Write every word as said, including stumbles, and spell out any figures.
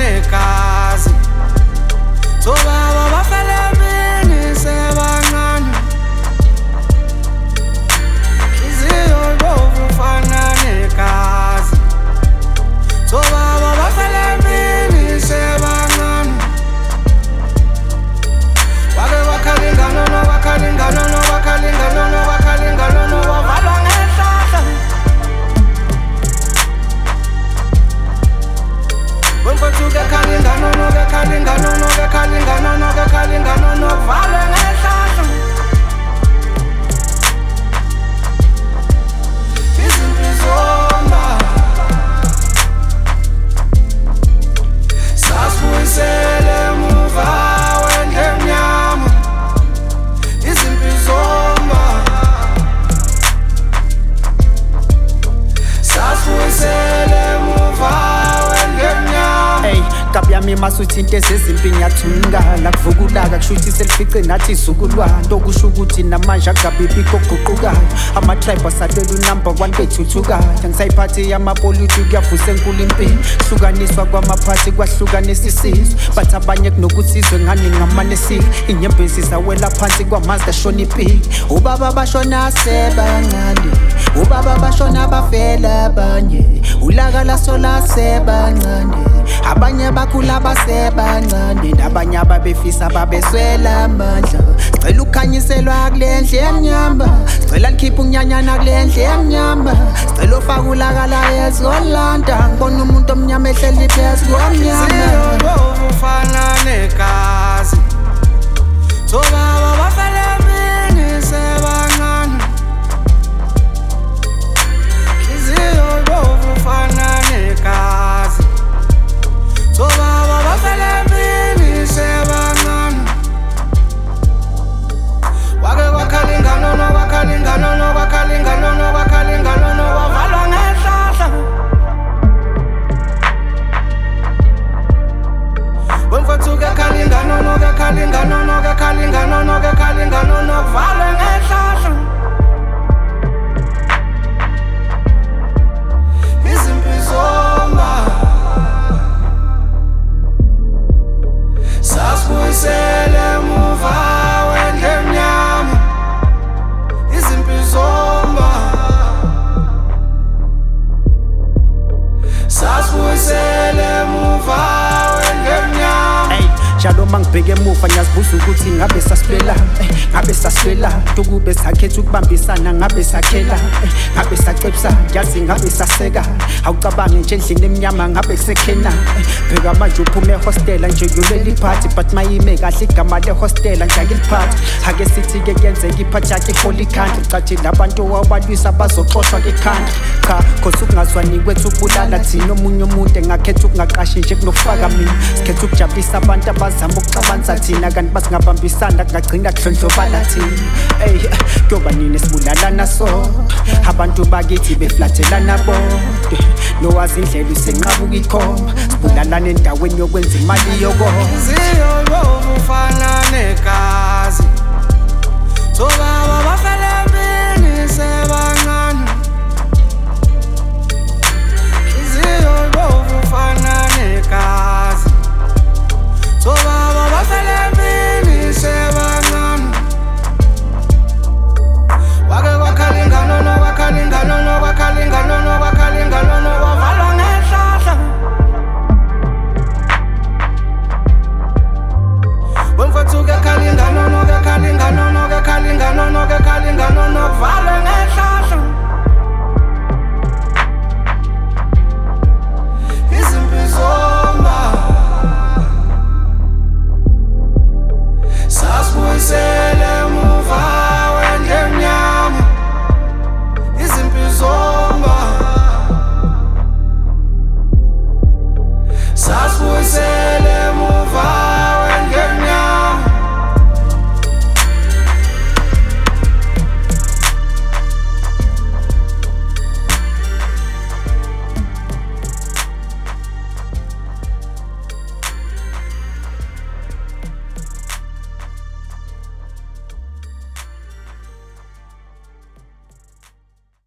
negazi sobaba bafela emini sebancane Hliziyo ibovu fana negazi sobaba bafela emini sebancane Wake wakalinga nono wakalinga nono wakalinga nono wakalinga nono wavalwa ngehlahla Wemfethu ke kalinga nono ke kalinga nono ke kalinga nono ke kalinga nono valwe ngehlahla Izimpi zomba Sasibuyisele emuva wendle emnyama Izimpi zomba Sasibuyisele emuva wendle emnyama Hey, kabyami masuthi into ezezimpi ngiyathungala kuvukulaka kushuthi selifice nathi izukulwana nto kusho ukuthi namanje akabibikho okuguqukayo ama-tribe asalela unumber one bethuthukayo angisayiphathi yamapoliti kuyavusa enkulu impilo hlukaniswa kwamaphathi kwahlukanisa isizwe but abanye kunokuthizwe ngani ngamanesile inyembezi zawela phansi kwamazda shona impilo ubaba bashona sebancane ubaba bashona bafela abanye ulaka lasola sebancane abanye bakhula basebancane nabanye ababefisa babeswela amandla sicela ukhanyiselwa kule ndle emnyama sicela likhiphe unyanyana kule ndle emnyama sicela ufaka ulakala yezolanda ngibona umuntu omnyama ehleli phezu komnyama Ibovu fana negazi sobaba bafela emini sebancane Hliziyo ibovu fana negazi sobaba bafela emini sebancane Wake wakalinga nono wakalinga nono wakalinga nono wakalinga nono wavalwa ngehlahla Wemfethu ke kalinga nono ke kalinga nono ke kalinga nono ke kalinga nono valwe ngehlahla Izimpi zomba Sasibuyisele emuva wendle emnyama Izimpi zomba Sasibuyisele emuva wendle emnyama Hey, njalo mangibheke emuva ngiyazibuza ukuthi ngabe sasibela ngabe saswela tukube sakhetha ukubambisana ngabe sakhela ngabe sacebisa ngiyazi ngabe saseka awucabange nje endlini emnyama ngabe kusekhena bheka manje uphume ehostela nje yoleli party but mayime kahle igama lehostela ngiyakiliphatha ake sithi-ke kuyenzeka iphathakhe iholy country cathi labantu wabalwisa bazoxoshwa kekhanda cha cause ukungazwani kwethu ukubulala thina omunye umuntu engakhetha ukungaqashi nje kunokufaka mina sikhetha ukujabulisa abantu abazama ukuxabanisa thina kanti basingabambisana kungagcina kudlondlobala thina ey kuyoba nini sibulalana so abantu bakithi beflathelana bodwa nowazi indlela usenqabuka ikhoma sibulalana endaweni yokwenza imali yokoma Hliziyo ibovu fana negazi sobaba